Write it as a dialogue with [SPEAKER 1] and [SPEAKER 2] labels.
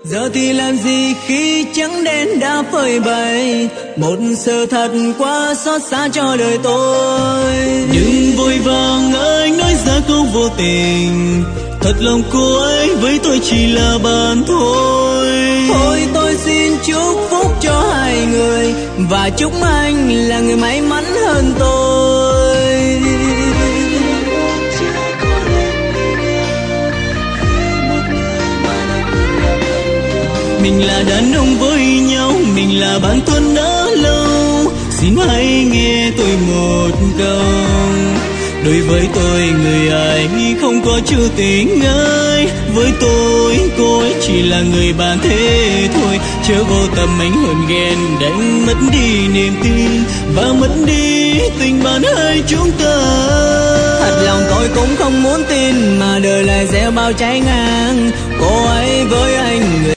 [SPEAKER 1] Giờ thì làm gì khi trắng đen đã phơi bày, một sự thật quá xót xa cho đời tôi.
[SPEAKER 2] Đừng vội vàng anh nói ra câu vô tình, thật lòng cô ấy với tôi chỉ là bạn thôi.
[SPEAKER 1] Thôi tôi xin chúc phúc cho hai người, và chúc anh là người may mắn hơn tôi.
[SPEAKER 2] Mình là đàn ông với nhau, mình là bạn thân đã lâu. Xin hãy nghe tôi một câu, đối với tôi người ấy không có chữ tình ai. Với tôi cô ấy chỉ là người bạn thế thôi. Chớ vô tâm anh hờn ghen, đánh mất đi niềm tin và mất đi tình bạn hai chúng ta.
[SPEAKER 1] Thật lòng tôi cũng không muốn tin mà đời lại gieo bao trái ngang. Cô ấy với anh người